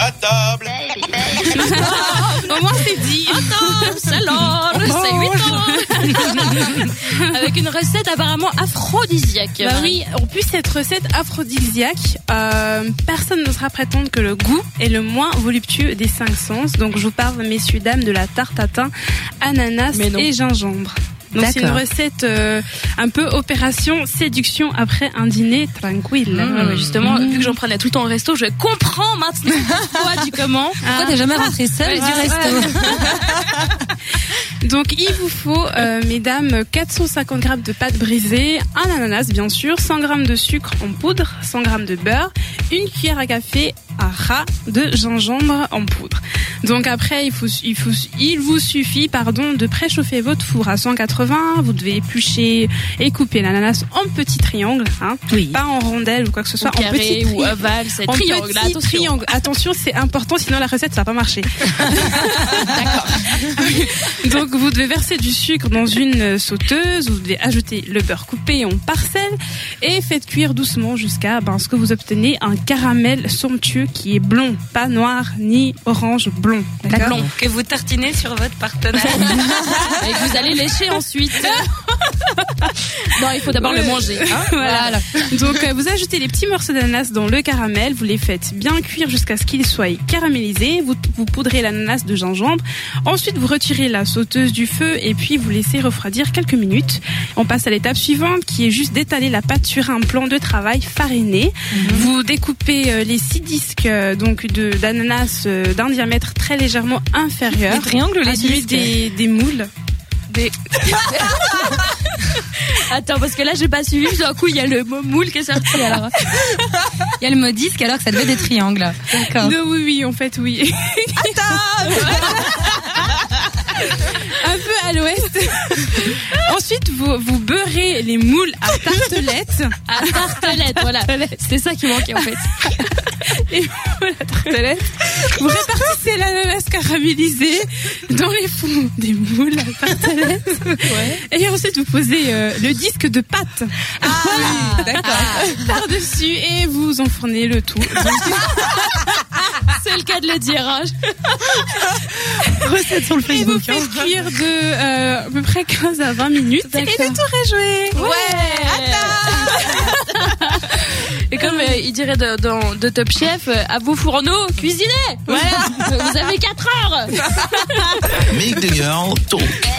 à table. Au moins c'est dit. Attends, c'est l'heure, c'est 8 ans. Avec une recette apparemment aphrodisiaque. Bah oui, en plus cette recette aphrodisiaque, personne n'osera prétendre que le goût est le moins voluptueux des 5 sens. Donc je vous parle, messieurs, dames, de la tarte à thym, ananas et gingembre. Donc c'est une recette un peu opération séduction après un dîner tranquille. Ouais, justement, vu que j'en prenais tout le temps au resto, je comprends maintenant pourquoi du comment. Pourquoi t'es jamais rentrée seule du resto? Donc il vous faut, mesdames, 450 grammes de pâte brisée, un ananas bien sûr, 100 grammes de sucre en poudre, 100 grammes de beurre, une cuillère à café à ras de gingembre en poudre. Donc après, il vous suffit de préchauffer votre four à 180. Vous devez éplucher et couper l'ananas en petits triangles, pas en rondelles ou quoi que ce soit, en carré ou ovale, c'est triangle. Triangle. Attention, c'est important, sinon la recette ça va pas marcher. D'accord. Donc vous devez verser du sucre dans une sauteuse. Vous devez ajouter le beurre coupé en parcelles et faites cuire doucement jusqu'à ce que vous obtenez un caramel somptueux qui est blond, pas noir ni orange, blond. Blond que vous tartinez sur votre partenaire et que vous allez lécher ensuite. Non, il faut d'abord le manger. Voilà. Donc vous ajoutez les petits morceaux d'ananas dans le caramel, vous les faites bien cuire jusqu'à ce qu'ils soient caramélisés. Vous poudrez l'ananas de gingembre. Ensuite, vous retirez la sauteuse du feu et puis vous laissez refroidir quelques minutes. On passe à l'étape suivante qui est juste d'étaler la pâte sur un plan de travail fariné. Vous découpez les 6 disques d'ananas d'un diamètre très légèrement inférieur. Les triangles ou les disques des moules. Attends, parce que là j'ai pas suivi, d'un coup il y a le mot moule qui est sorti alors. Il y a le mot disque alors que ça devait être des triangles. D'accord. Non, oui, en fait oui. Attends. Un peu à l'ouest. Ensuite, vous beurrez les moules à tartelette. À tartelette, voilà. C'était ça qui manquait en fait. Les moules à tartelette. Vous répartissez l'ananas caramélisé dans les fonds des moules à tartelette. Ouais. Et ensuite, vous posez le disque de pâte. D'accord. Par-dessus et vous enfournez le tout. C'est le cas de le dire. Recette sur le Facebook. Et vous faites cuire de à peu près 15 à 20 minutes. D'accord. Et le tour est joué. Ouais. Et comme il dirait de Top Chef, à vous fourneaux, cuisinez. Voilà. Vous avez 4 heures. Make the girl talk.